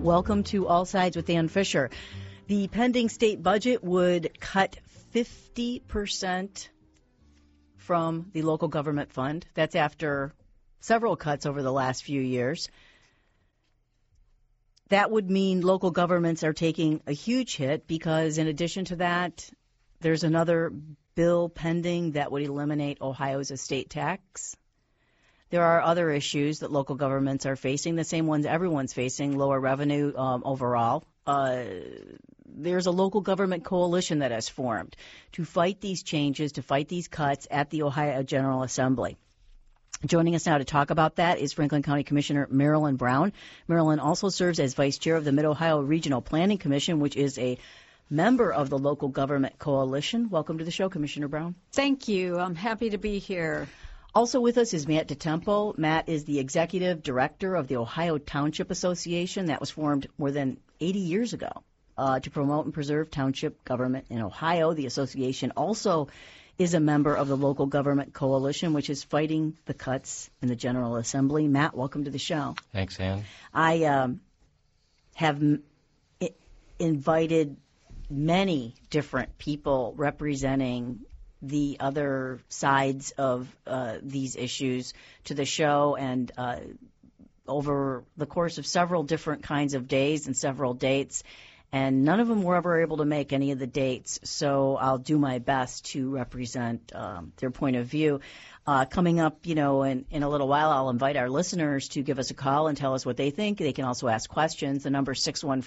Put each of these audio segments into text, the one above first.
Welcome to All Sides with Dan Fisher. The pending state budget would cut 50% from the local government fund. That's after several cuts over the last few years. That would mean local governments are taking a huge hit because in addition to that, there's another bill pending that would eliminate Ohio's estate tax. There are other issues that local governments are facing, the same ones everyone's facing, lower revenue overall. There's a local government coalition that has formed to fight these changes, to fight these cuts at the Ohio General Assembly. Joining us now to talk about that is Franklin County Commissioner Marilyn Brown. Marilyn also serves as Vice Chair of the Mid-Ohio Regional Planning Commission, which is a member of the local government coalition. Welcome to the show, Commissioner Brown. Thank you. I'm happy to be here. Also with us is Matt DeTempo. Matt is the Executive Director of the Ohio Township Association that was formed more than 80 years ago to promote and preserve township government in Ohio. The association also is a member of the local government coalition, which is fighting the cuts in the General Assembly. Matt, welcome to the show. Thanks, Ann. I have invited many different people representing the other sides of these issues to the show, and over the course of several different kinds of days and several dates, and none of them were ever able to make any of the dates, so I'll do my best to represent their point of view. Coming up, in a little while, I'll invite our listeners to give us a call and tell us what they think. They can also ask questions. The number is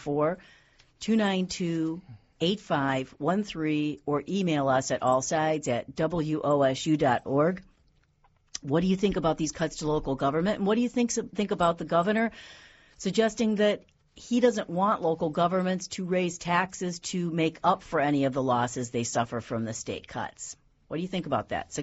614-292-8513, or email us at allsides@wosu.org. What do you think about these cuts to local government? And what do you think about the governor suggesting that he doesn't want local governments to raise taxes to make up for any of the losses they suffer from the state cuts? What do you think about that?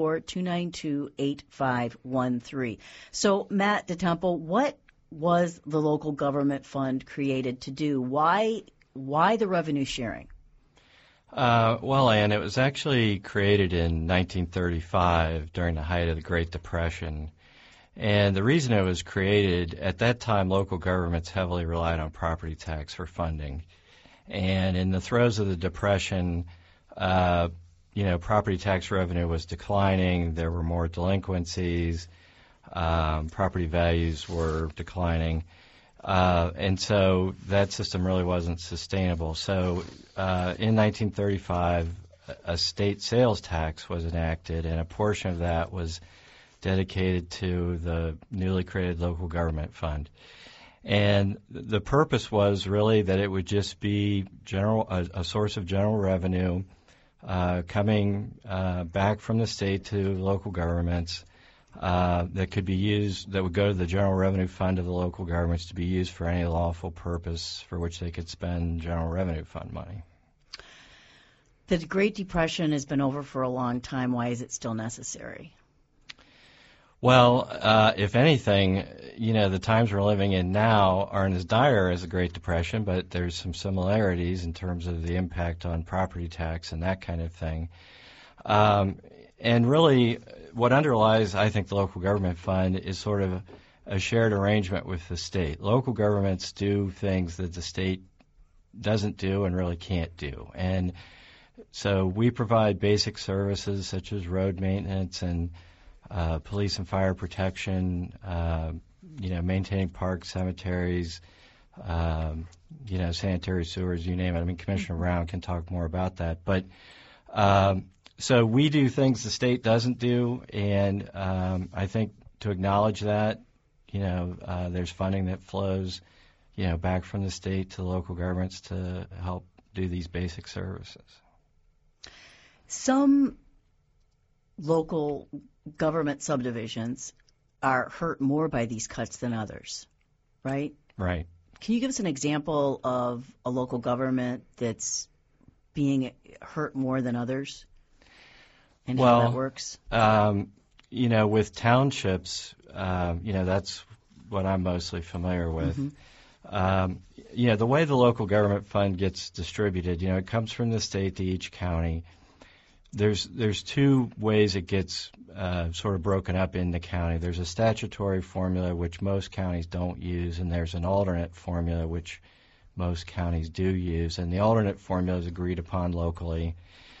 614-292-8513. So, Matt DeTempo, what was the local government fund created to do? Why the revenue sharing? Well, Ann, it was actually created in 1935 during the height of the Great Depression. And the reason it was created, at that time, local governments heavily relied on property tax for funding. And in the throes of the Depression, property tax revenue was declining. There were more delinquencies. Property values were declining. And so that system really wasn't sustainable. So in 1935, a state sales tax was enacted, and a portion of that was dedicated to the newly created local government fund. And the purpose was really that it would just be a source of general revenue coming back from the state to local governments. That could be used, that would go to the general revenue fund of the local governments to be used for any lawful purpose for which they could spend general revenue fund money. The Great Depression has been over for a long time. Why is it still necessary? Well, if anything, the times we're living in now aren't as dire as the Great Depression, but there's some similarities in terms of the impact on property tax and that kind of thing. And really, what underlies, I think, the local government fund is sort of a shared arrangement with the state. Local governments do things that the state doesn't do and really can't do. And so we provide basic services such as road maintenance and police and fire protection, maintaining parks, cemeteries, sanitary sewers, you name it. I mean, Commissioner Brown can talk more about that. But so we do things the state doesn't do, and I think to acknowledge that, there's funding that flows, back from the state to local governments to help do these basic services. Some local government subdivisions are hurt more by these cuts than others, right? Right. Can you give us an example of a local government that's being hurt more than others and how that works? With townships, that's what I'm mostly familiar with. Mm-hmm. The way the local government fund gets distributed, it comes from the state to each county. there's two ways it gets sort of broken up in the county. There's a statutory formula which most counties don't use, and there's an alternate formula which most counties do use. And the alternate formula is agreed upon locally.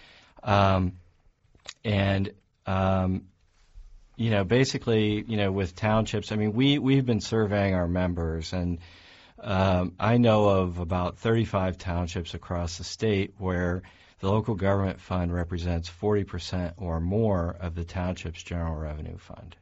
Basically, with townships, I mean, we've been surveying our members, and I know of about 35 townships across the state where the local government fund represents 40% or more of the township's general revenue fund.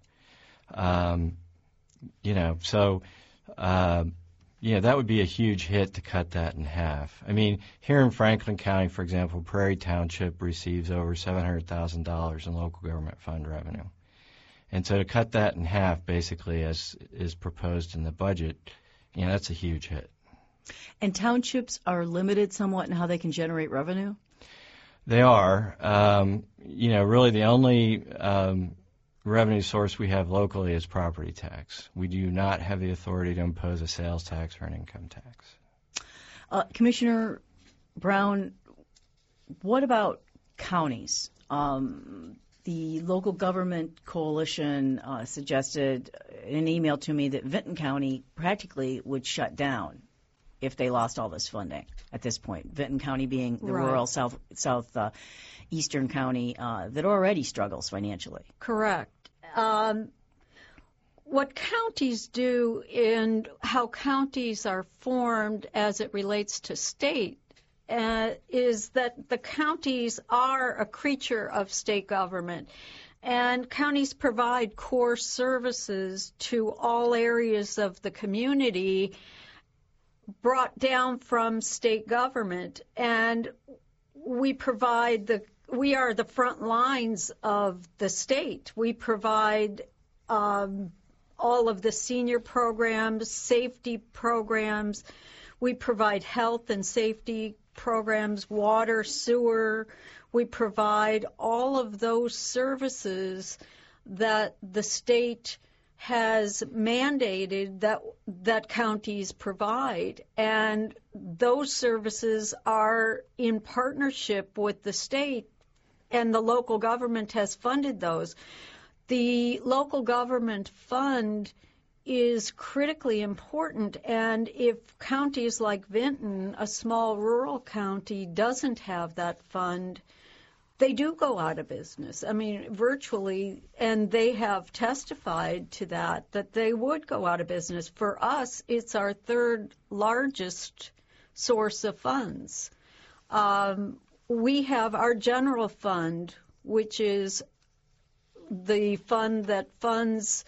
That would be a huge hit to cut that in half. I mean, here in Franklin County, for example, Prairie Township receives over $700,000 in local government fund revenue. And so to cut that in half, basically, as is proposed in the budget, that's a huge hit. And townships are limited somewhat in how they can generate revenue? They are. Really the only revenue source we have locally is property tax. We do not have the authority to impose a sales tax or an income tax. Commissioner Brown, what about counties? The local government coalition suggested in an email to me that Vinton County practically would shut down if they lost all this funding at this point. Vinton County being the rural southeastern county that already struggles financially. Correct. What counties do and how counties are formed as it relates to state is that the counties are a creature of state government, and counties provide core services to all areas of the community brought down from state government, and we are the front lines of the state. We provide all of the senior programs, safety programs. We provide health and safety programs, water, sewer. We provide all of those services that the state has mandated that counties provide, and those services are in partnership with the state, and the local government has funded those. The local government fund is critically important, and if counties like Vinton, a small rural county, doesn't have that fund, they do go out of business. I mean, virtually, and they have testified to that they would go out of business. For us, it's our third largest source of funds. We have our general fund, which is the fund that funds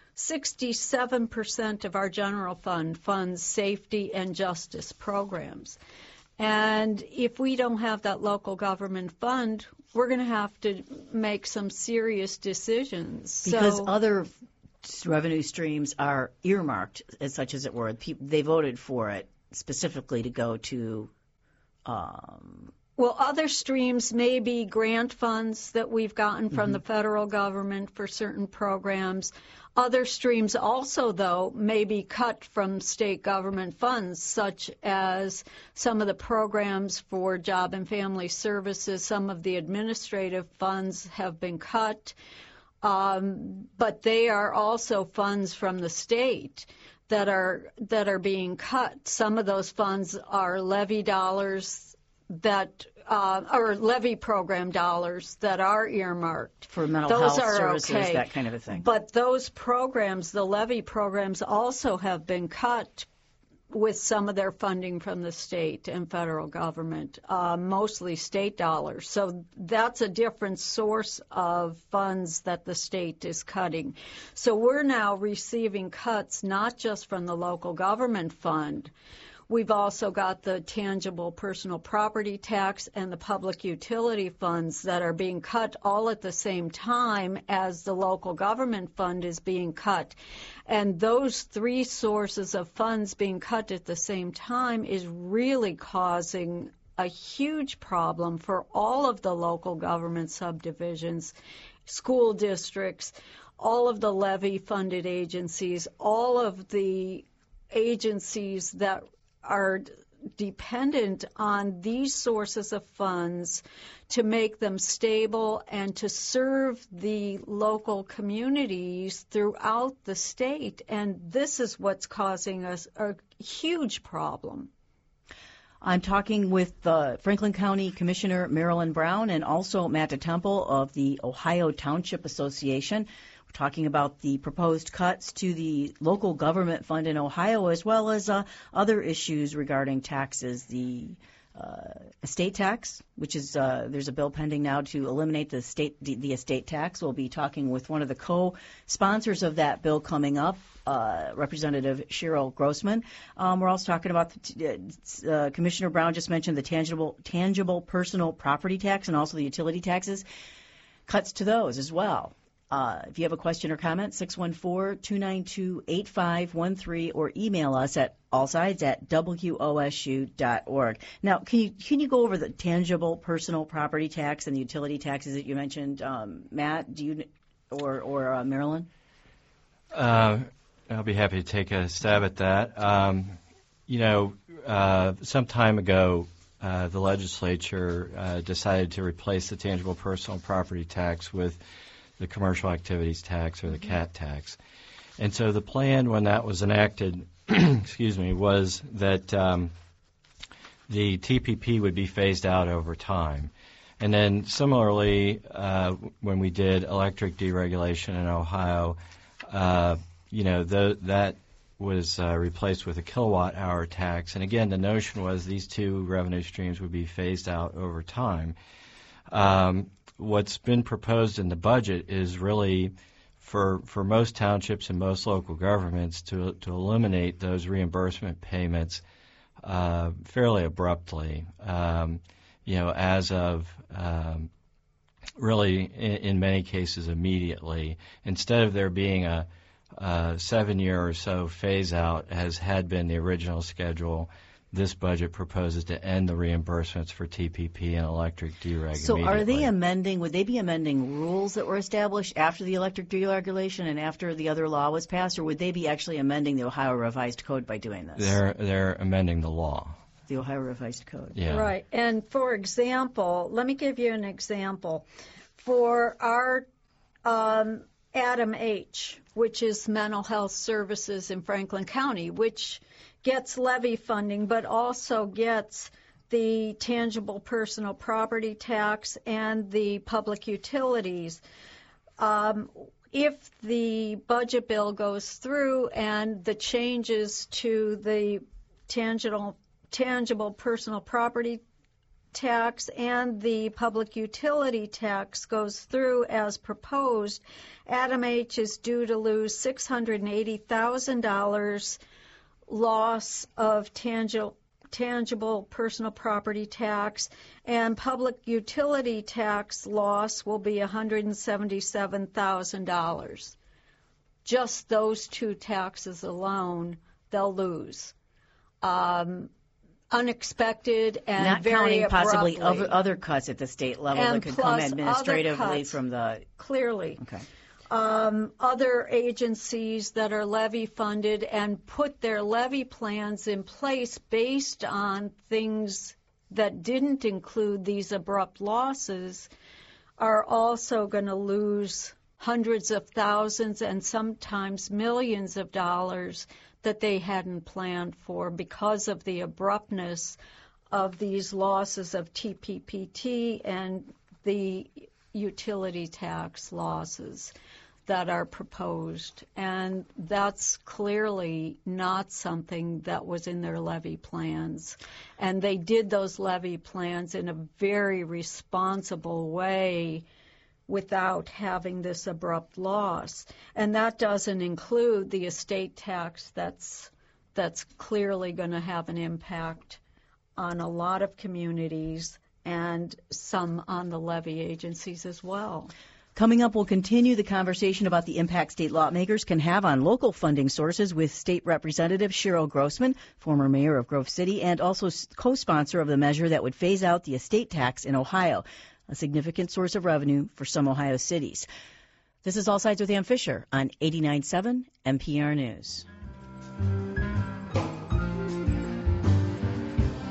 67% of our general fund funds safety and justice programs. And if we don't have that local government fund, we're going to have to make some serious decisions. Because other revenue streams are earmarked, as such as it were. They voted for it specifically to go to... Well, other streams may be grant funds that we've gotten from the federal government for certain programs. Other streams also, though, may be cut from state government funds, such as some of the programs for job and family services. Some of the administrative funds have been cut, but they are also funds from the state that are being cut. Some of those funds are levy dollars or levy program dollars that are earmarked. For mental health services, that kind of a thing. But those programs, the levy programs, also have been cut with some of their funding from the state and federal government, mostly state dollars. So that's a different source of funds that the state is cutting. So we're now receiving cuts not just from the local government fund. We've also got the tangible personal property tax and the public utility funds that are being cut all at the same time as the local government fund is being cut. And those three sources of funds being cut at the same time is really causing a huge problem for all of the local government subdivisions, school districts, all of the levy-funded agencies, all of the agencies that are dependent on these sources of funds to make them stable and to serve the local communities throughout the state. And this is what's causing us a huge problem. I'm talking with Franklin County Commissioner Marilyn Brown and also Matt DeTemple of the Ohio Township Association. We're talking about the proposed cuts to the local government fund in Ohio, as well as other issues regarding taxes. The estate tax, which is there's a bill pending now to eliminate the estate tax. We'll be talking with one of the co-sponsors of that bill coming up, Representative Cheryl Grossman. We're also talking about Commissioner Brown just mentioned the tangible personal property tax and also the utility taxes, cuts to those as well. If you have a question or comment, 614-292-8513 or email us at allsides@wosu.org. Now, can you go over the tangible personal property tax and the utility taxes that you mentioned, Matt? Do you or Marilyn? I'll be happy to take a stab at that. Some time ago, the legislature decided to replace the tangible personal property tax with the commercial activities tax, or the CAT tax. And so the plan when that was enacted, was that the TPP would be phased out over time. And then similarly, when we did electric deregulation in Ohio, that was replaced with a kilowatt hour tax. And again, the notion was these two revenue streams would be phased out over time. What's been proposed in the budget is really for most townships and most local governments to eliminate those reimbursement payments fairly abruptly, as of really in many cases immediately. Instead of there being a 7-year or so phase out, as had been the original schedule, this budget proposes to end the reimbursements for TPP and electric dereg. So would they be amending rules that were established after the electric deregulation and after the other law was passed, or would they be actually amending the Ohio Revised Code by doing this? They're amending the law. The Ohio Revised Code. Yeah. Right. And for example, let me give you an example. For our Adam H., which is mental health services in Franklin County, which gets levy funding but also gets the tangible personal property tax and the public utilities. If the budget bill goes through and the changes to the tangible personal property tax and the public utility tax goes through as proposed, Adam H. is due to lose $680,000 loss of tangible personal property tax, and public utility tax loss will be $177,000. Just those two taxes alone, they'll lose. Unexpected and not very counting possibly abruptly. other cuts at the state level And that could come plus administratively cuts, from the. Clearly. Okay. Other agencies that are levy funded and put their levy plans in place based on things that didn't include these abrupt losses are also going to lose hundreds of thousands and sometimes millions of dollars that they hadn't planned for because of the abruptness of these losses of TPPT and the utility tax losses that are proposed. And that's clearly not something that was in their levy plans. And they did those levy plans in a very responsible way without having this abrupt loss. And that doesn't include the estate tax that's clearly going to have an impact on a lot of communities and some on the levy agencies as well. Coming up, we'll continue the conversation about the impact state lawmakers can have on local funding sources with State Representative Cheryl Grossman, former mayor of Grove City, and also co-sponsor of the measure that would phase out the estate tax in Ohio, a significant source of revenue for some Ohio cities. This is All Sides with Ann Fisher on 89.7 NPR News.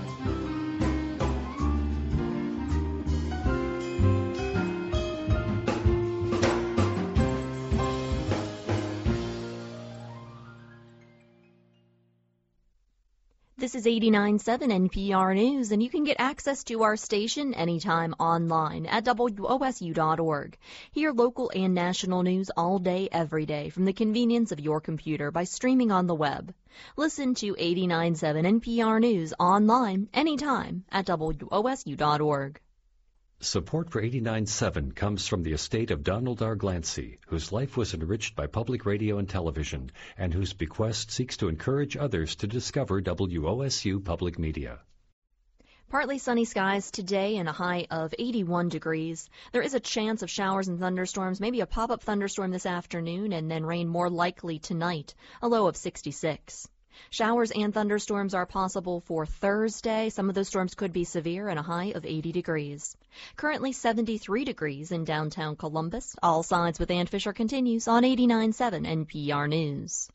This is 89.7 NPR News, and you can get access to our station anytime online at WOSU.org. Hear local and national news all day, every day, from the convenience of your computer by streaming on the web. Listen to 89.7 NPR News online anytime at WOSU.org. Support for 89.7 comes from the estate of Donald R. Glancy, whose life was enriched by public radio and television, and whose bequest seeks to encourage others to discover WOSU Public Media. Partly sunny skies today and a high of 81 degrees. There is a chance of showers and thunderstorms, maybe a pop-up thunderstorm this afternoon, and then rain more likely tonight, a low of 66. Showers and thunderstorms are possible for Thursday. Some of those storms could be severe and a high of 80 degrees. Currently 73 degrees in downtown Columbus. All Sides with Ann Fisher continues on 89.7 NPR News.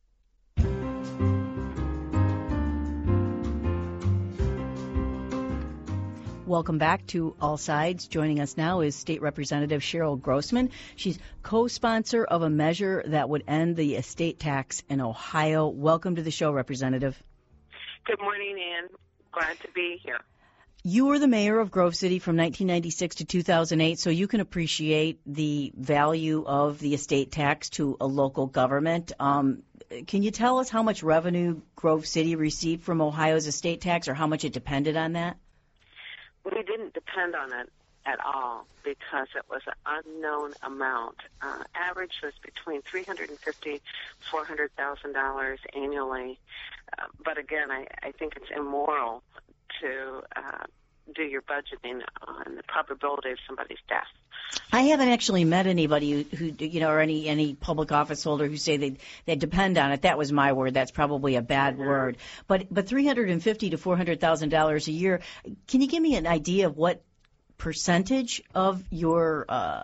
Welcome back to All Sides. Joining us now is State Representative Cheryl Grossman. She's co-sponsor of a measure that would end the estate tax in Ohio. Welcome to the show, Representative. Good morning, Ann. Glad to be here. You were the mayor of Grove City from 1996 to 2008, so you can appreciate the value of the estate tax to a local government. Can you tell us how much revenue Grove City received from Ohio's estate tax, or how much it depended on that? We didn't depend on it at all because it was an unknown amount. Average was between $350,000 $400,000 annually. But again, I think it's immoral to do your budgeting on the probability of somebody's death. I haven't actually met anybody who or any public office holder who say they depend on it. That was my word. That's probably a bad word. But $350,000 to $400,000 a year. Can you give me an idea of what percentage of your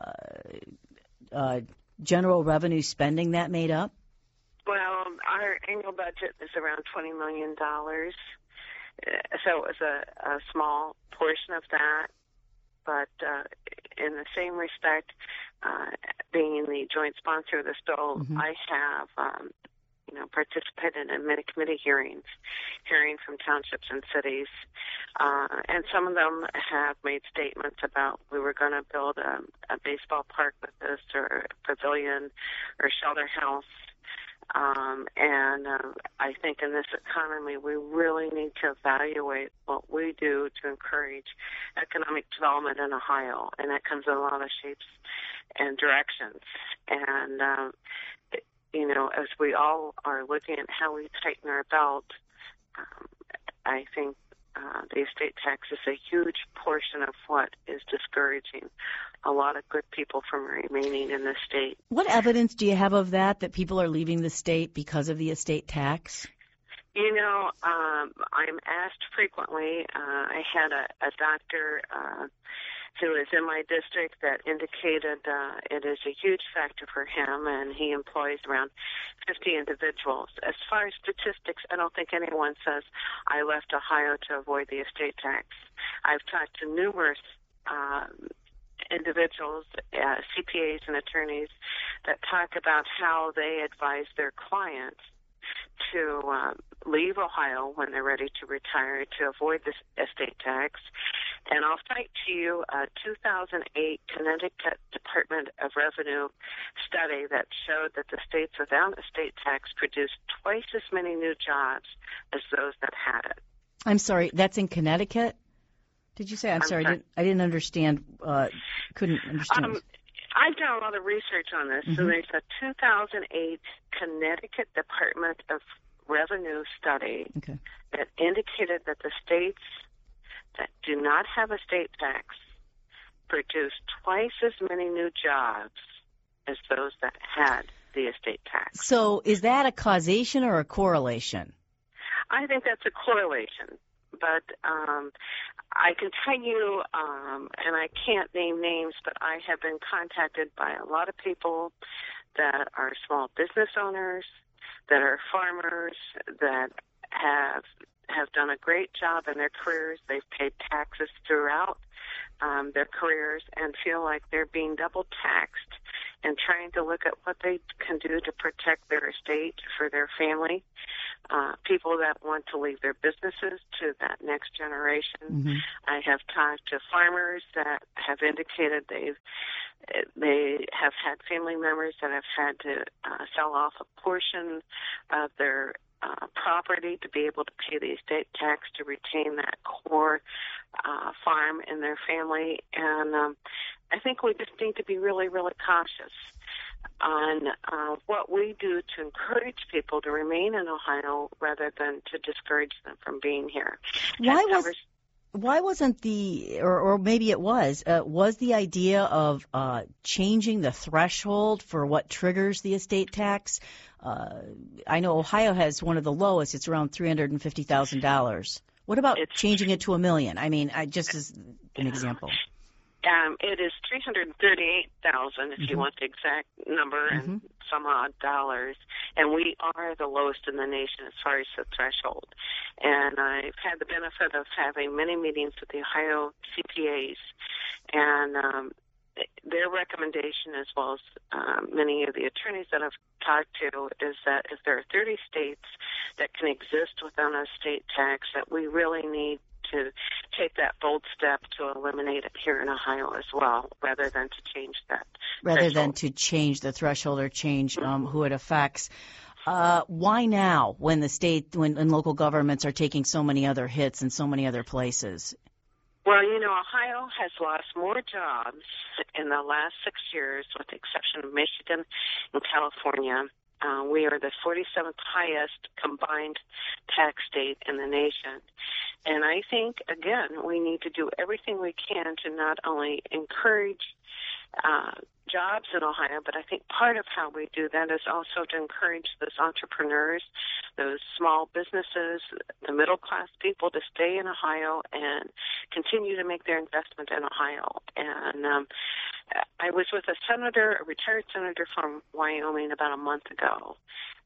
general revenue spending that made up? Well, our annual budget is around $20 million. So it was a small portion of that. But in the same respect, being the joint sponsor of this bill, I have, participated in many committee hearing from townships and cities, and some of them have made statements about we were going to build a baseball park with this, or a pavilion, or shelter house. And I think in this economy, we really need to evaluate what we do to encourage economic development in Ohio, and that comes in a lot of shapes and directions. And, as we all are looking at how we tighten our belt, I think the estate tax is a huge portion of what is discouraging a lot of good people from remaining in the state. What evidence do you have of that people are leaving the state because of the estate tax? I'm asked frequently. I had a doctor who is in my district that indicated it is a huge factor for him, and he employs around 50 individuals. As far as statistics, I don't think anyone says I left Ohio to avoid the estate tax. I've talked to numerous individuals, CPAs and attorneys, that talk about how they advise their clients to leave Ohio when they're ready to retire to avoid this estate tax. And I'll cite to you a 2008 Connecticut Department of Revenue study that showed that the states without estate tax produced twice as many new jobs as those that had it. I'm sorry, that's in Connecticut? Did you say? I'm sorry. I didn't understand. Couldn't understand. I've done a lot of research on this. So there's a 2008 Connecticut Department of Revenue study that indicated that the states that do not have a state tax produce twice as many new jobs as those that had the estate tax. So is that a causation or a correlation? I think that's a correlation. But I can tell you, and I can't name names, but I have been contacted by a lot of people that are small business owners, that are farmers, that have done a great job in their careers. They've paid taxes throughout their careers and feel like they're being double taxed, and trying to look at what they can do to protect their estate for their family. people that want to leave their businesses to that next generation. Mm-hmm. I have talked to farmers that have indicated they have had family members that have had to sell off a portion of their property to be able to pay the estate tax to retain that core farm in their family. And I think we just need to be really, really cautious on what we do to encourage people to remain in Ohio rather than to discourage them from being here. Why wasn't or maybe it was the idea of changing the threshold for what triggers the estate tax? I know Ohio has one of the lowest. It's around $350,000. What about changing it to $1 million? I mean, just as an example. It is $338,000 if you want the exact number and some odd dollars, and we are the lowest in the nation as far as the threshold. And I've had the benefit of having many meetings with the Ohio CPAs, and their recommendation, as well as many of the attorneys that I've talked to, is that if there are 30 states that can exist without a state tax, that we really need to take that bold step to eliminate it here in Ohio as well, rather than to change that rather than to change the threshold or change who it affects. Why now, when when local governments are taking so many other hits in so many other places? Well, Ohio has lost more jobs in the last 6 years, with the exception of Michigan and California. We are the 47th highest combined tax state in the nation. And I think, again, we need to do everything we can to not only encourage jobs in Ohio, but I think part of how we do that is also to encourage those entrepreneurs, those small businesses, the middle-class people to stay in Ohio and continue to make their investment in Ohio. And I was with a retired senator from Wyoming about a month ago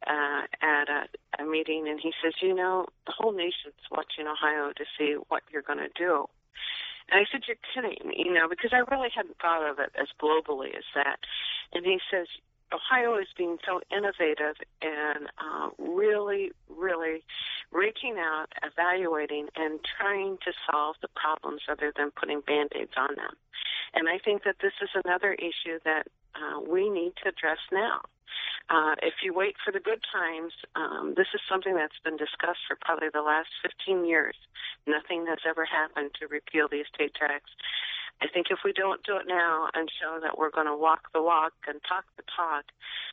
at a meeting, and he says, the whole nation's watching Ohio to see what you're going to do. And I said, you're kidding, because I really hadn't thought of it as globally as that. And he says, Ohio is being so innovative and really, really reaching out, evaluating, and trying to solve the problems rather than putting Band-Aids on them. And I think that this is another issue that we need to address now. If you wait for the good times, this is something that's been discussed for probably the last 15 years. Nothing has ever happened to repeal the estate tax. I think if we don't do it now and show that we're going to walk the walk and talk the talk,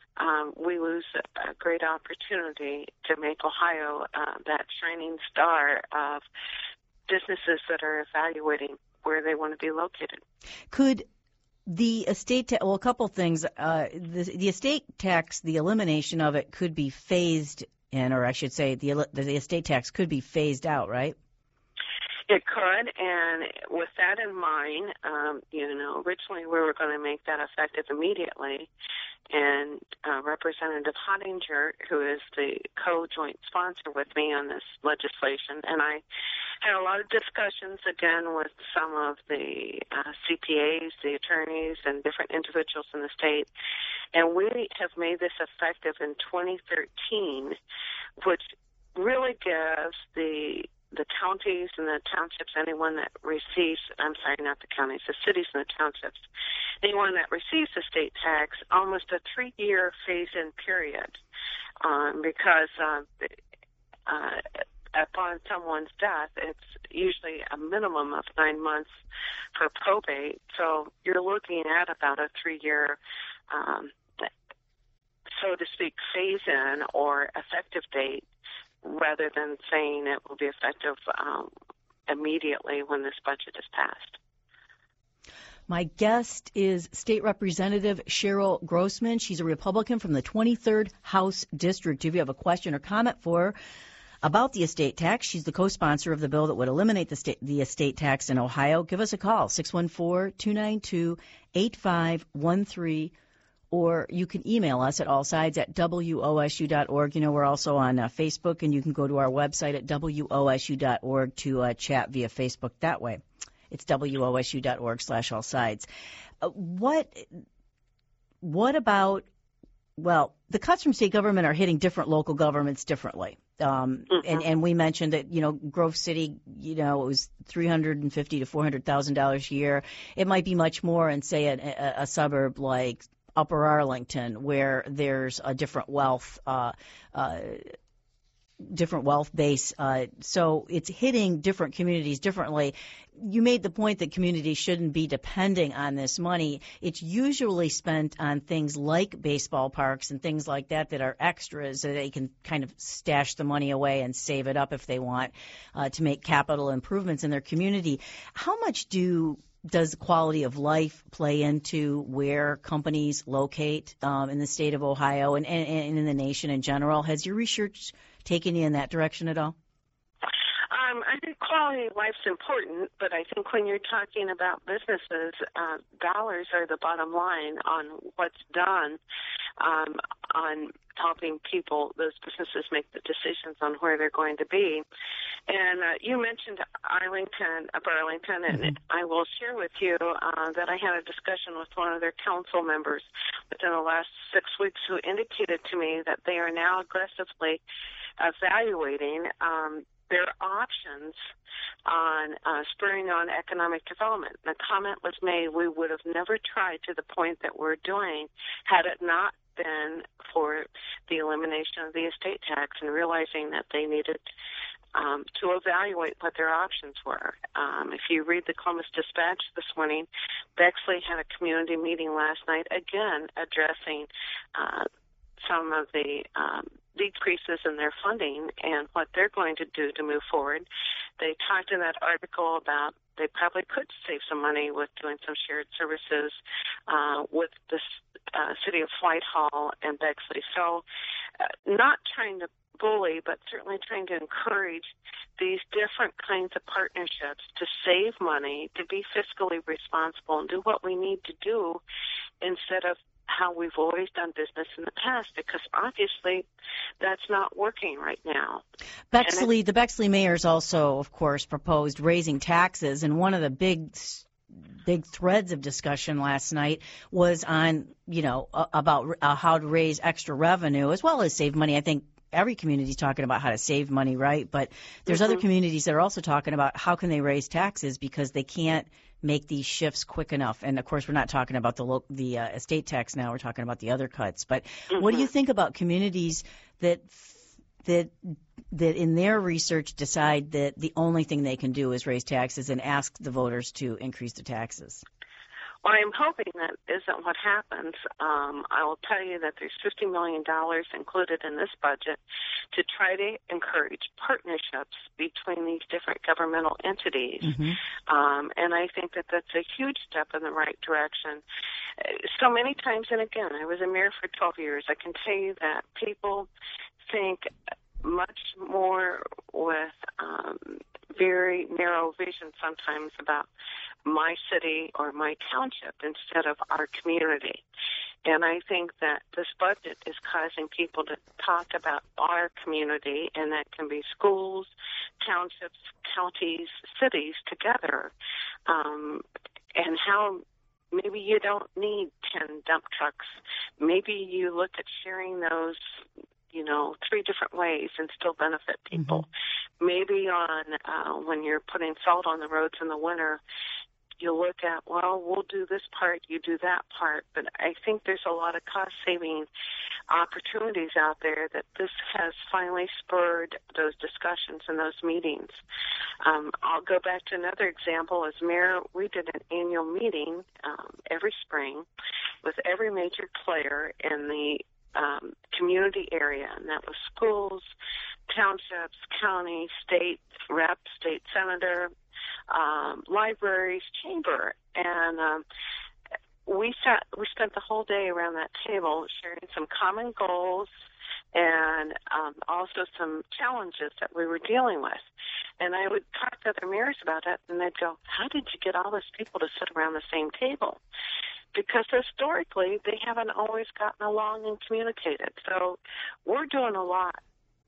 we lose a great opportunity to make Ohio that shining star of businesses that are evaluating where they want to be located. Could the estate tax, a couple things. The estate tax, the elimination of it could be phased in, or I should say the estate tax could be phased out, right? It could, and with that in mind, originally we were going to make that effective immediately, and Representative Hottinger, who is the co-joint sponsor with me on this legislation, and I had a lot of discussions, again, with some of the CPAs, the attorneys, and different individuals in the state, and we have made this effective in 2013, which really gives the counties and the townships, anyone that receives, not the counties, the cities and the townships, anyone that receives the state tax, almost a 3-year phase-in period, because upon someone's death, it's usually a minimum of 9 months for probate, so you're looking at about a 3-year, so to speak, phase-in or effective date, rather than saying it will be effective immediately when this budget is passed. My guest is State Representative Cheryl Grossman. She's a Republican from the 23rd House District. If you have a question or comment for her about the estate tax, she's the co-sponsor of the bill that would eliminate the estate tax in Ohio. Give us a call, 614-292-8513. Or you can email us at allsides@wosu.org. We're also on Facebook, and you can go to our website at wosu.org to chat via Facebook that way. It's wosu.org/allsides. What about Well, the cuts from state government are hitting different local governments differently. And we mentioned that, Grove City, it was $350,000 to $400,000 a year. It might be much more in, say, a suburb like Upper Arlington, where there's a different wealth base. So it's hitting different communities differently. You made the point that communities shouldn't be depending on this money. It's usually spent on things like baseball parks and things like that are extras, so they can kind of stash the money away and save it up if they want to make capital improvements in their community. How much does quality of life play into where companies locate in the state of Ohio and in the nation in general? Has your research taken you in that direction at all? I think quality of life's important, but I think when you're talking about businesses, dollars are the bottom line on what's done on helping people, those businesses, make the decisions on where they're going to be. And you mentioned Upper Arlington, and I will share with you that I had a discussion with one of their council members within the last 6 weeks who indicated to me that they are now aggressively evaluating their options on spurring on economic development. The comment was made, we would have never tried to the point that we're doing had it not been for the elimination of the estate tax and realizing that they needed to evaluate what their options were. If you read the Columbus Dispatch this morning, Bexley had a community meeting last night, again addressing some of the decreases in their funding and what they're going to do to move forward. They talked in that article about they probably could save some money with doing some shared services with the city of Whitehall and Bexley. So not trying to bully, but certainly trying to encourage these different kinds of partnerships to save money, to be fiscally responsible, and do what we need to do instead of how we've always done business in the past, because obviously that's not working right now. The Bexley mayors also, of course, proposed raising taxes, and one of the big threads of discussion last night was on, about how to raise extra revenue as well as save money. I think every community is talking about how to save money, right? But there's other communities that are also talking about how can they raise taxes because they can't make these shifts quick enough. And, of course, we're not talking about the estate tax now. We're talking about the other cuts. But what do you think about communities that in their research decide that the only thing they can do is raise taxes and ask the voters to increase the taxes? Well, I'm hoping that isn't what happens. I will tell you that there's $50 million included in this budget to try to encourage partnerships between these different governmental entities. And I think that that's a huge step in the right direction. So many times, and again, I was a mayor for 12 years, I can tell you that people think much more with very narrow vision sometimes about my city or my township instead of our community. And I think that this budget is causing people to talk about our community, and that can be schools, townships, counties, cities together, and how maybe you don't need 10 dump trucks. Maybe you look at sharing those 3 different ways and still benefit people. Maybe on when you're putting salt on the roads in the winter, you look at, well, we'll do this part, you do that part. But I think there's a lot of cost-saving opportunities out there that this has finally spurred those discussions and those meetings. I'll go back to another example. As mayor, we did an annual meeting every spring with every major player in the community area, and that was schools, townships, county, state rep, state senator, libraries, chamber, and we spent the whole day around that table sharing some common goals and also some challenges that we were dealing with. And I would talk to other mayors about it, and they'd go, how did you get all those people to sit around the same table? Because historically, they haven't always gotten along and communicated. So we're doing a lot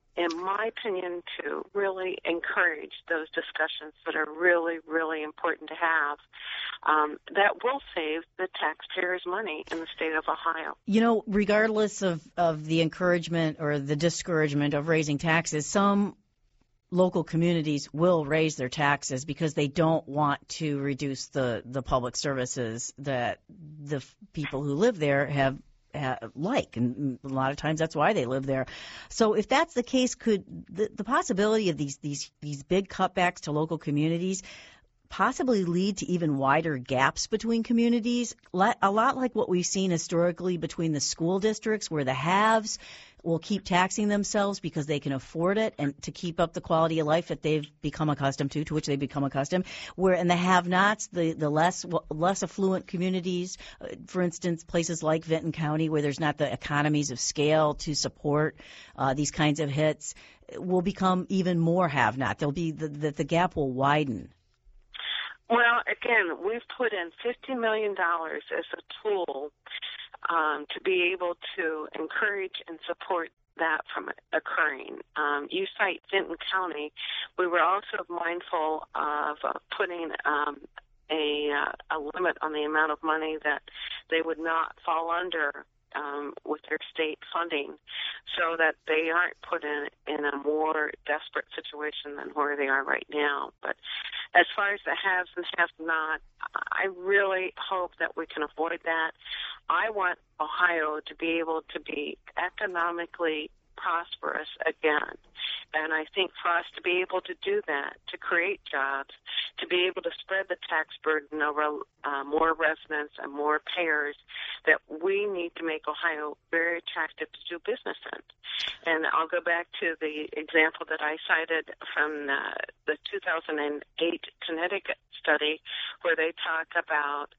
in my opinion, to really encourage those discussions that are really, really important to have, that will save the taxpayers money in the state of Ohio. You know, regardless of the encouragement or the discouragement of raising taxes, some local communities will raise their taxes because they don't want to reduce the public services that the people who live there have like, and a lot of times that's why they live there. So if that's the case, could the possibility of these big cutbacks to local communities possibly lead to even wider gaps between communities, a lot like what we've seen historically between the school districts, where the haves will keep taxing themselves because they can afford it and to keep up the quality of life that they've become accustomed to which they've become accustomed, where in the have-nots, the less affluent communities, for instance, places like Vinton County, where there's not the economies of scale to support these kinds of hits, will become even more have-not. There'll be the gap will widen. Well, again, we've put in $50 million as a tool to be able to encourage and support that from occurring. You cite Vinton County. We were also mindful of putting a limit on the amount of money that they would not fall under with their state funding, so that they aren't put in a more desperate situation than where they are right now. But as far as the haves and have-not, I really hope that we can avoid that. I want Ohio to be able to be economically prosperous again. And I think for us to be able to do that, to create jobs, to be able to spread the tax burden over more residents and more payers, that we need to make Ohio very attractive to do business in. And I'll go back to the example that I cited from the 2008 Connecticut study, where they talk about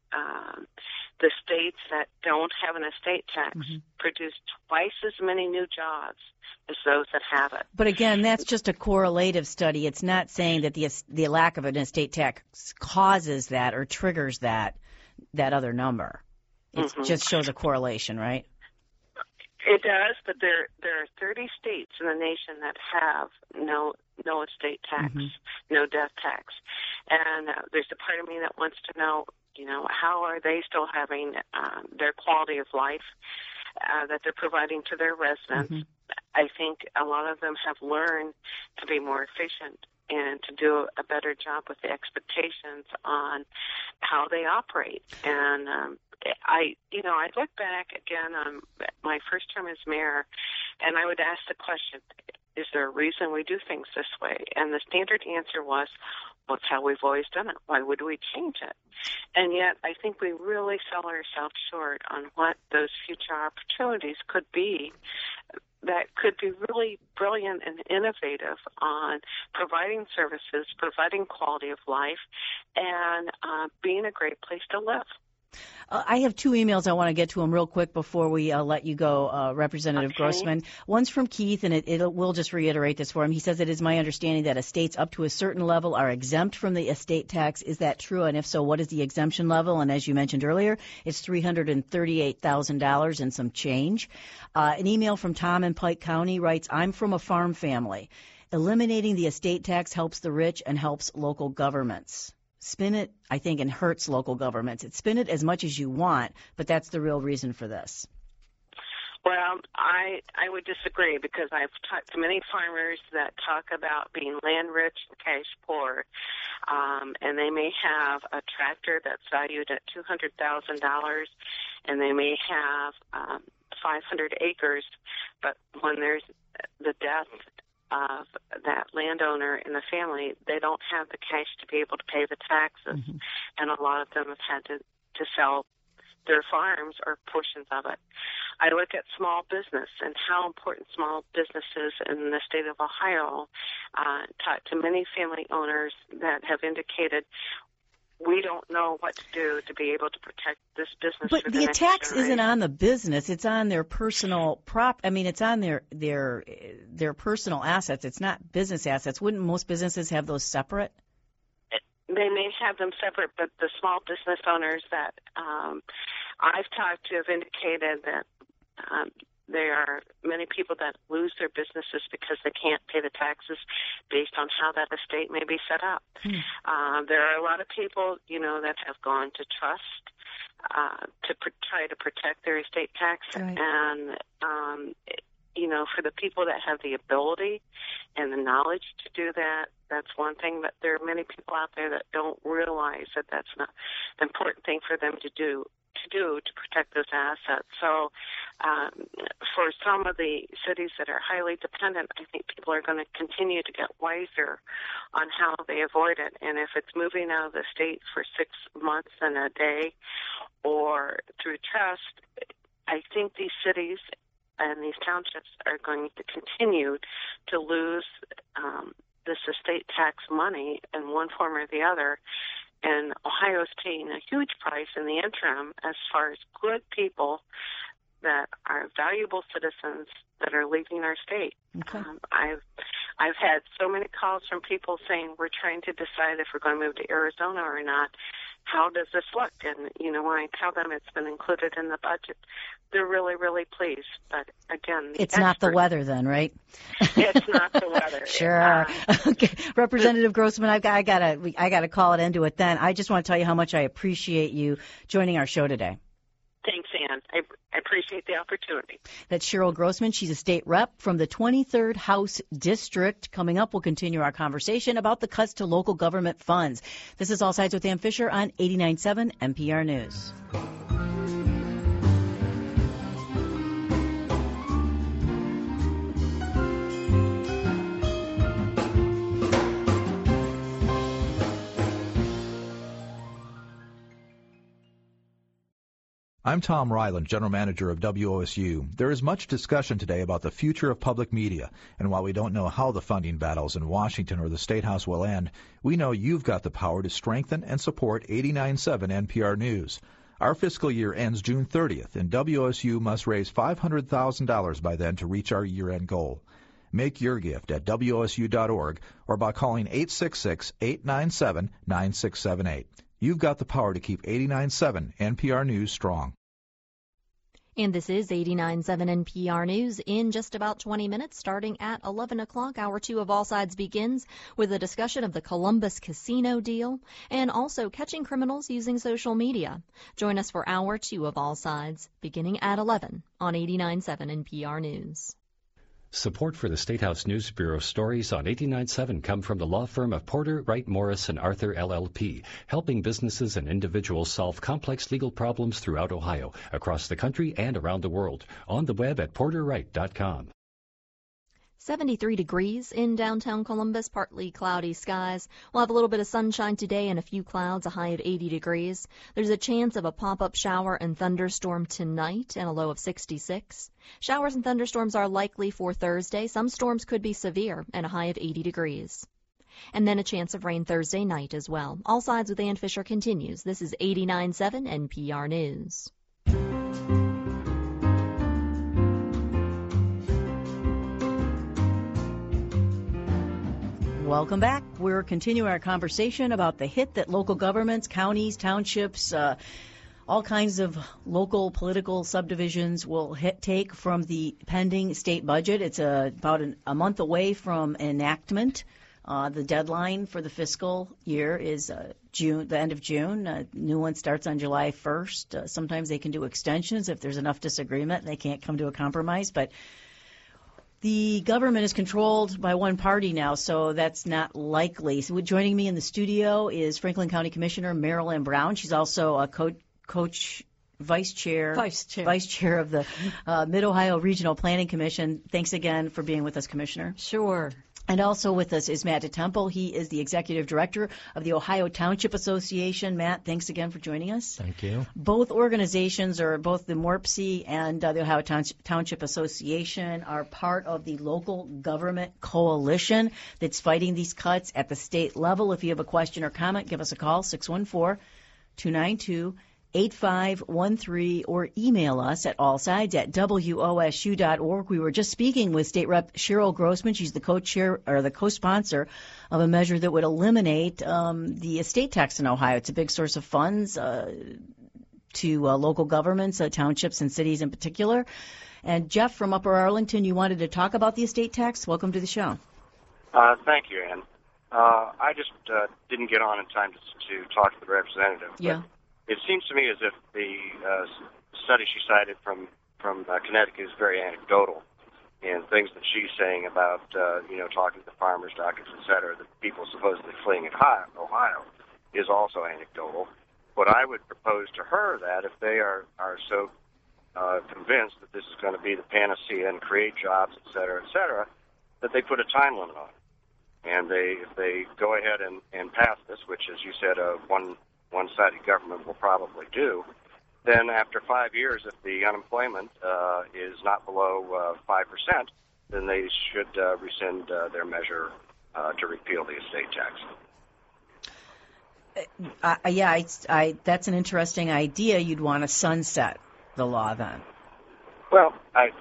the states that don't have an estate tax produce twice as many new jobs as those that have it. But again, that's just a correlative study. It's not saying that the lack of an estate tax causes that or triggers that other number. It just shows a correlation, right? It does, but there are 30 states in the nation that have no estate tax, no death tax. And there's a part of me that wants to know, how are they still having their quality of life that they're providing to their residents? I think a lot of them have learned to be more efficient and to do a better job with the expectations on how they operate. And I look back again on my first term as mayor, and I would ask the question, is there a reason we do things this way? And the standard answer was, well, it's how we've always done it. Why would we change it? And yet I think we really sell ourselves short on what those future opportunities could be that could be really brilliant and innovative on providing services, providing quality of life, and being a great place to live. I have two emails I want to get to them real quick before we let you go, Representative Grossman. One's from Keith, and we'll just reiterate this for him. He says, it is my understanding that estates up to a certain level are exempt from the estate tax. Is that true? And if so, what is the exemption level? And as you mentioned earlier, it's $338,000 and some change. An email from Tom in Pike County writes, I'm from a farm family. Eliminating the estate tax helps the rich and helps local governments. Spin it, I think, and hurts local governments. It's spin it as much as you want, but that's the real reason for this. Well, I would disagree, because I've talked to many farmers that talk about being land rich and cash poor, and they may have a tractor that's valued at $200,000, and they may have 500 acres, but when there's the death of that landowner in the family, they don't have the cash to be able to pay the taxes, and a lot of them have had to sell their farms or portions of it. I look at small business and how important small business is in the state of Ohio. Talk to many family owners that have indicated we don't know what to do to be able to protect this business. But the tax isn't on the business; it's on their personal it's on their personal assets. It's not business assets. Wouldn't most businesses have those separate? They may have them separate, but the small business owners that I've talked to have indicated that there are many people that lose their businesses because they can't pay the taxes based on how that estate may be set up. There are a lot of people, that have gone to trust to try to protect their estate tax. Right. And, for the people that have the ability and the knowledge to do that, that's one thing. But there are many people out there that don't realize that that's not the important thing for them to do to protect those assets. So for some of the cities that are highly dependent, I think people are going to continue to get wiser on how they avoid it. And if it's moving out of the state for 6 months and a day or through trust, I think these cities and these townships are going to continue to lose this estate tax money in one form or the other. And Ohio's paying a huge price in the interim as far as good people that are valuable citizens that are leaving our state. Okay. I've had so many calls from people saying we're trying to decide if we're going to move to Arizona or not. How does this look? And, when I tell them it's been included in the budget, they're really, really pleased. But, again, it's not the weather then, right? It's not the weather. Sure. Okay. Representative Grossman, I gotta call it into it then. I just want to tell you how much I appreciate you joining our show today. Thanks, Ann. I appreciate the opportunity. That's Cheryl Grossman. She's a state rep from the 23rd House District. Coming up, we'll continue our conversation about the cuts to local government funds. This is All Sides with Ann Fisher on 89.7 NPR News. I'm Tom Ryland, General Manager of WOSU. There is much discussion today about the future of public media, and while we don't know how the funding battles in Washington or the State House will end, we know you've got the power to strengthen and support 89.7 NPR News. Our fiscal year ends June 30th, and WOSU must raise $500,000 by then to reach our year-end goal. Make your gift at WOSU.org or by calling 866-897-9678. You've got the power to keep 89.7 NPR News strong. And this is 89.7 NPR News in just about 20 minutes, starting at 11 o'clock. Hour 2 of All Sides begins with a discussion of the Columbus casino deal and also catching criminals using social media. Join us for Hour 2 of All Sides, beginning at 11 on 89.7 NPR News. Support for the State House News Bureau stories on 89.7 come from the law firm of Porter, Wright, Morris, and Arthur, LLP, helping businesses and individuals solve complex legal problems throughout Ohio, across the country, and around the world. On the web at porterwright.com. 73 degrees in downtown Columbus, partly cloudy skies. We'll have a little bit of sunshine today and a few clouds, a high of 80 degrees. There's a chance of a pop-up shower and thunderstorm tonight and a low of 66. Showers and thunderstorms are likely for Thursday. Some storms could be severe and a high of 80 degrees. And then a chance of rain Thursday night as well. All Sides with Ann Fisher continues. This is 89.7 NPR News. Welcome back. We're continuing our conversation about the hit that local governments, counties, townships, all kinds of local political subdivisions will take from the pending state budget. It's about a month away from enactment. The deadline for the fiscal year is June, the end of June. New one starts on July 1st. Sometimes they can do extensions if there's enough disagreement and they can't come to a compromise. But the government is controlled by one party now, so that's not likely. So joining me in the studio is Franklin County Commissioner Marilyn Brown. She's also a Vice Chair of the Mid-Ohio Regional Planning Commission. Thanks again for being with us, Commissioner. Sure. And also with us is Matt DeTemple. He is the Executive Director of the Ohio Township Association. Matt, thanks again for joining us. Thank you. Both organizations, or both the MORPC and the Ohio Township Association, are part of the local government coalition that's fighting these cuts at the state level. If you have a question or comment, give us a call, 614-292-8513, or email us at allsides@wosu.org. We were just speaking with State Rep Cheryl Grossman. She's the co-chair or the co-sponsor of a measure that would eliminate the estate tax in Ohio. It's a big source of funds to local governments, townships and cities in particular. And Jeff from Upper Arlington, you wanted to talk about the estate tax. Welcome to the show. Thank you, Ann. I just didn't get on in time to talk to the representative. Yeah. But it seems to me as if the study she cited from Connecticut is very anecdotal, and things that she's saying about, talking to the farmers, doctors, et cetera, that people supposedly fleeing in Ohio is also anecdotal. But I would propose to her that if they are so convinced that this is going to be the panacea and create jobs, et cetera, that they put a time limit on it. And if they go ahead and pass this, which, as you said, one-sided government will probably do, then after 5 years, if the unemployment is not below 5%, then they should rescind their measure to repeal the estate tax. That's an interesting idea. You'd want to sunset the law then. Well,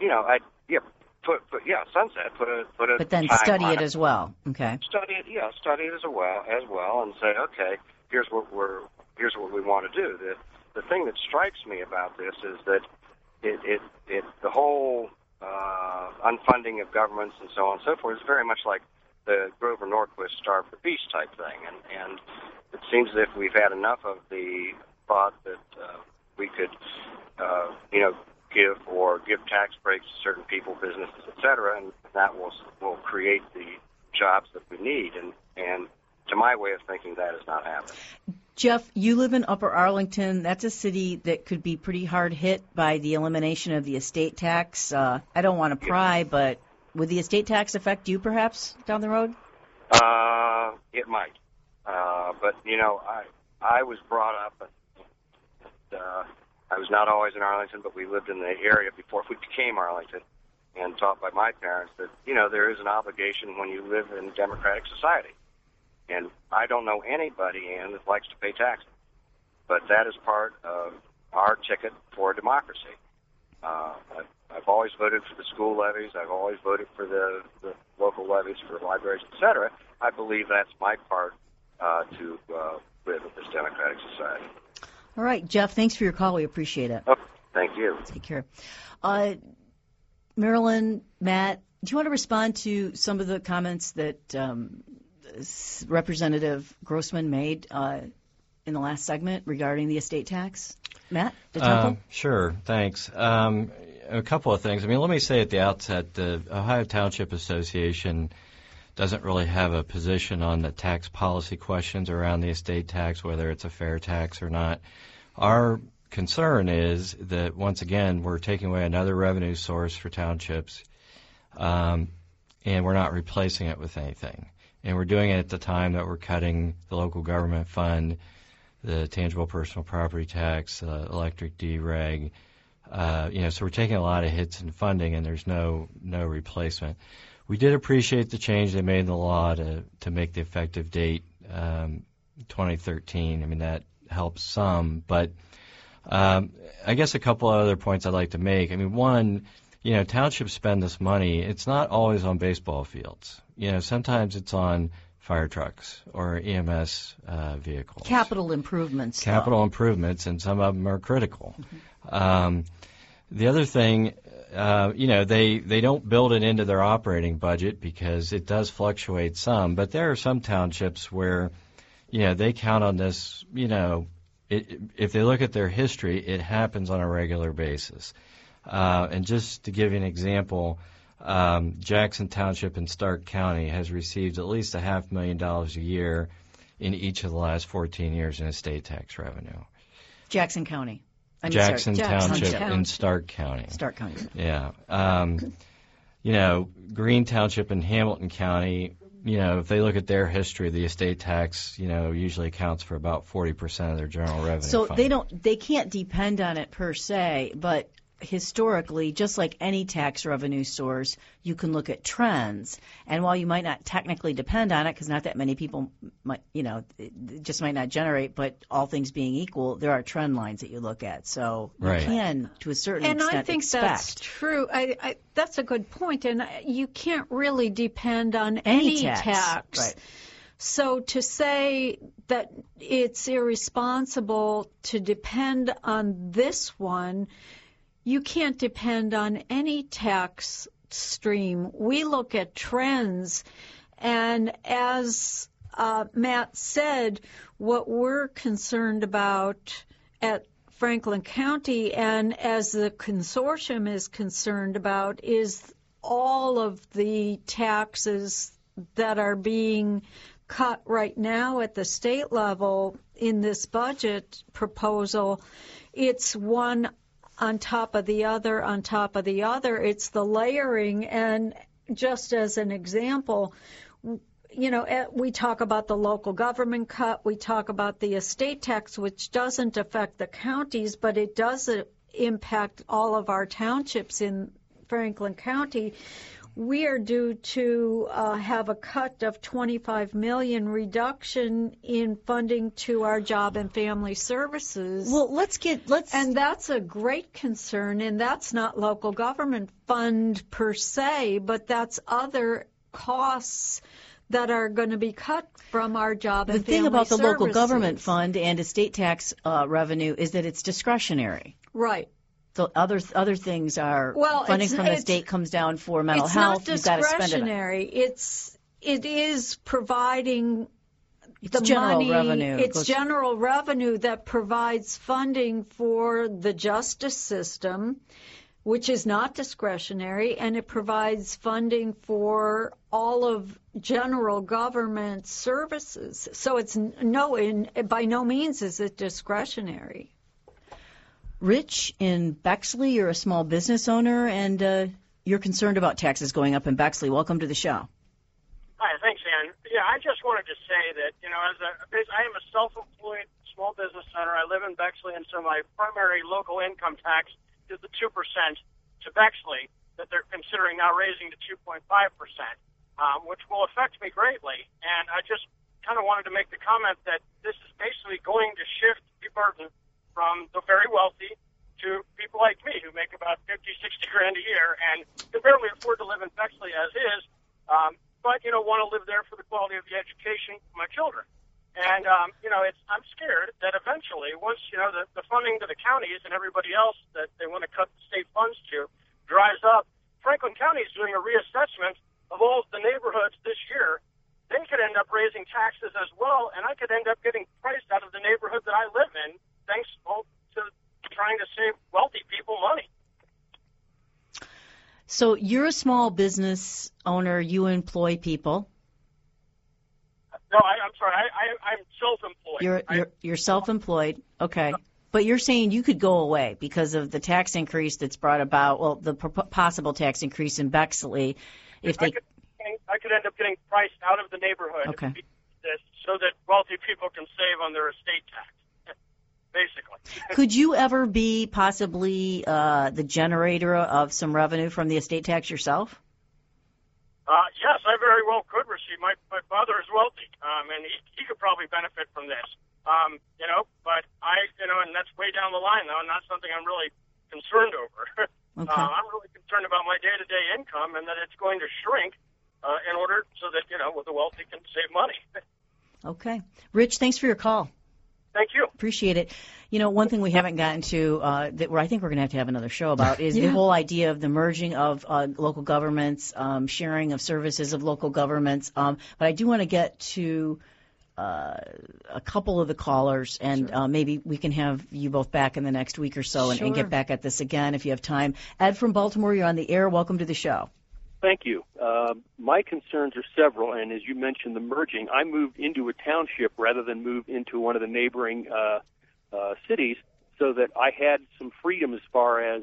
sunset. Put a. But then time study on it as well. Okay. Study it as well, and say, okay, here's what we want to do. The thing that strikes me about this is that the whole unfunding of governments and so on and so forth is very much like the Grover Norquist Starve the Beast type thing, and it seems as if we've had enough of the thought that we could, give tax breaks to certain people, businesses, et cetera, and that will create the jobs that we need. And to my way of thinking, that has not happened. Jeff, you live in Upper Arlington. That's a city that could be pretty hard hit by the elimination of the estate tax. I don't want to pry, but would the estate tax affect you perhaps down the road? It might. But, I was brought up, I was not always in Arlington, but we lived in the area before we became Arlington, and taught by my parents that, there is an obligation when you live in a democratic society. And I don't know anybody, Ann, that likes to pay taxes. But that is part of our ticket for democracy. I've always voted for the school levies. I've always voted for the local levies for libraries, et cetera. I believe that's my part to live in this democratic society. All right, Jeff, thanks for your call. We appreciate it. Oh, thank you. Take care. Marilyn, Matt, do you want to respond to some of the comments that Representative Grossman made in the last segment regarding the estate tax? Matt, Sure, thanks. A couple of things. Let me say at the outset, the Ohio Township Association doesn't really have a position on the tax policy questions around the estate tax, whether it's a fair tax or not. Our concern is that, once again, we're taking away another revenue source for townships, and we're not replacing it with anything. And we're doing it at the time that we're cutting the local government fund, the tangible personal property tax, electric dereg. So we're taking a lot of hits in funding, and there's no replacement. We did appreciate the change they made in the law to make the effective date 2013. That helps some, but I guess a couple of other points I'd like to make. One, townships spend this money. It's not always on baseball fields. Sometimes it's on fire trucks or EMS vehicles. Capital improvements. And some of them are critical. Mm-hmm. The other thing, they don't build it into their operating budget because it does fluctuate some, but there are some townships where, they count on this, if they look at their history, it happens on a regular basis. And just to give you an example, Jackson Township in Stark County has received at least $500,000 a year in each of the last 14 years in estate tax revenue. Jackson County. Jackson Township in Stark County. Stark County. Yeah. Green Township in Hamilton County, if they look at their history, the estate tax, usually accounts for about 40% of their general revenue. So fund. they can't depend on it per se, but historically, just like any tax revenue source, you can look at trends. And while you might not technically depend on it, because not that many people might, it just might not generate, but all things being equal, there are trend lines that you look at. So you can, to a certain extent, And I think that's true. That's a good point. And you can't really depend on any tax. Right. So to say that it's irresponsible to depend on this one, you can't depend on any tax stream. We look at trends, and as Matt said, what we're concerned about at Franklin County, and as the consortium is concerned about, is all of the taxes that are being cut right now at the state level in this budget proposal. It's one on top of the other on top of the other. It's the layering. And just as an example, you know, we talk about the local government cut. We talk about the estate tax, which doesn't affect the counties, but it does impact all of our townships in Franklin County. We are due to have a cut of $25 million reduction in funding to our job and family services. Well, and that's a great concern, and that's not local government fund per se, but that's other costs that are going to be cut from our job and family services. The thing about the local government fund and estate tax revenue is that it's discretionary. Right. So other things are funding from the state comes down for mental health. You've got to spend it. It's not discretionary. It is providing the general money. Revenue. It's general revenue that provides funding for the justice system, which is not discretionary, and it provides funding for all of general government services. So it's by no means is it discretionary. Rich in Bexley, you're a small business owner, and you're concerned about taxes going up in Bexley. Welcome to the show. Hi, thanks, Ann. Yeah, I just wanted to say that, you know, I am a self-employed small business owner. I live in Bexley, and so my primary local income tax is the 2% to Bexley that they're considering now raising to 2.5%, which will affect me greatly. And I just kind of wanted to make the comment that this is basically going to shift the burden from the very wealthy to people like me who make about 50, 60 grand a year and can barely afford to live in Bexley as is, but, you know, want to live there for the quality of the education of my children. And, you know, I'm scared that eventually, once, you know, the funding to the counties and everybody else that they want to cut the state funds to dries up, Franklin County is doing a reassessment of all of the neighborhoods this year. They could end up raising taxes as well, and I could end up getting priced out of the neighborhood that I live in, thanks to trying to save wealthy people money. So you're a small business owner. You employ people. No, I'm sorry. I'm self-employed. You're self-employed. Okay. But you're saying you could go away because of the tax increase that's brought about, well, the possible tax increase in Bexley. I could end up getting priced out of the neighborhood so that wealthy people can save on their estate tax, basically. Could you ever be possibly the generator of some revenue from the estate tax yourself? Yes, I very well could receive. My father is wealthy, and he could probably benefit from this. You know, but and that's way down the line, though, and not something I'm really concerned over. Okay. I'm really concerned about my day-to-day income and that it's going to shrink in order so that, you know, the wealthy can save money. Okay. Rich, thanks for your call. Thank you. Appreciate it. You know, one thing we haven't gotten to that I think we're going to have another show about is the whole idea of the merging of local governments, sharing of services of local governments. But I do want to get to a couple of the callers, and maybe we can have you both back in the next week or so and get back at this again if you have time. Ed from Baltimore, you're on the air. Welcome to the show. Thank you. My concerns are several, and as you mentioned, the merging, I moved into a township rather than move into one of the neighboring cities so that I had some freedom as far as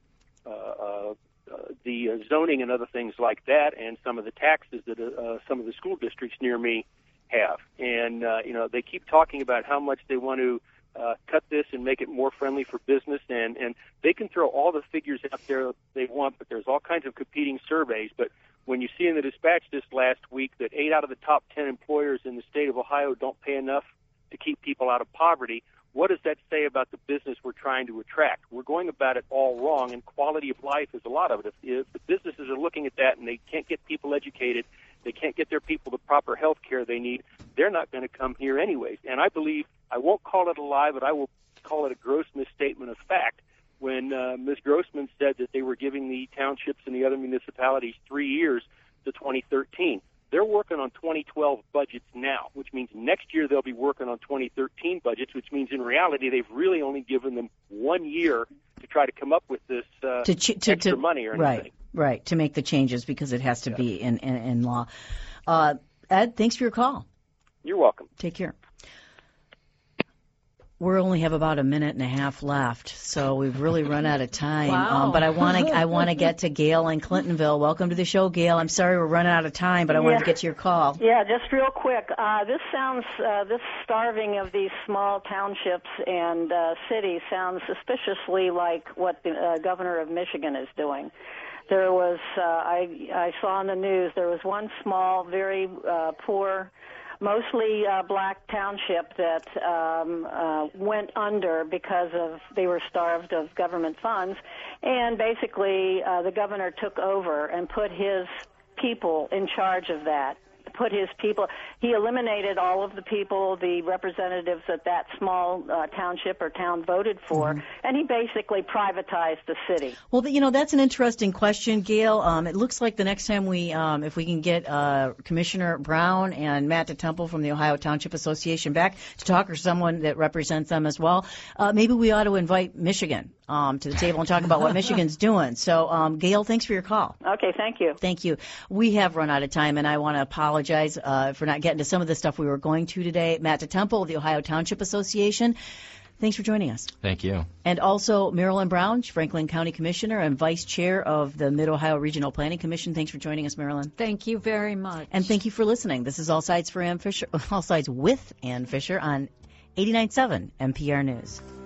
the zoning and other things like that, and some of the taxes that some of the school districts near me have. And, you know, they keep talking about how much they want to cut this and make it more friendly for business, and they can throw all the figures out there they want, but there's all kinds of competing surveys. But when you see in the Dispatch this last week that 8 out of the top 10 employers in the state of Ohio don't pay enough to keep people out of poverty, what does that say about the business we're trying to attract? We're going about it all wrong, and quality of life is a lot of it. If the businesses are looking at that and they can't get people educated, they can't get their people the proper health care they need, they're not going to come here anyways. And I believe, I won't call it a lie, but I will call it a gross misstatement of fact, when Ms. Grossman said that they were giving the townships and the other municipalities 3 years to 2013. They're working on 2012 budgets now, which means next year they'll be working on 2013 budgets, which means in reality they've really only given them 1 year to try to come up with this extra money or anything. Right, to make the changes because it has to be in law. Ed, thanks for your call. You're welcome. Take care. We only have about a minute and a half left, so we've really run out of time. Wow. But I want to get to Gail in Clintonville. Welcome to the show, Gail. I'm sorry we're running out of time, but I wanted to get to your call. Yeah, just real quick. This starving of these small townships and cities sounds suspiciously like what the governor of Michigan is doing. There was, I saw on the news, there was one small, very poor, mostly black township that went under because of they were starved of government funds, and basically the governor took over and put his people in charge of that. He eliminated all of the people, the representatives that small township or town voted for, and he basically privatized the city. Well, that's an interesting question, Gail. It looks like the next time if we can get Commissioner Brown and Matt DeTemple from the Ohio Township Association back to talk, or someone that represents them as well, maybe we ought to invite Michigan to the table and talk about what Michigan's doing. So, Gail, thanks for your call. Okay, thank you. Thank you. We have run out of time, and I want to apologize for not getting to some of the stuff we were going to today. Matt DeTemple of the Ohio Township Association, thanks for joining us. Thank you. And also Marilyn Brown, Franklin County Commissioner and Vice Chair of the Mid-Ohio Regional Planning Commission. Thanks for joining us, Marilyn. Thank you very much. And thank you for listening. This is All Sides with Ann Fisher on 89.7 NPR News.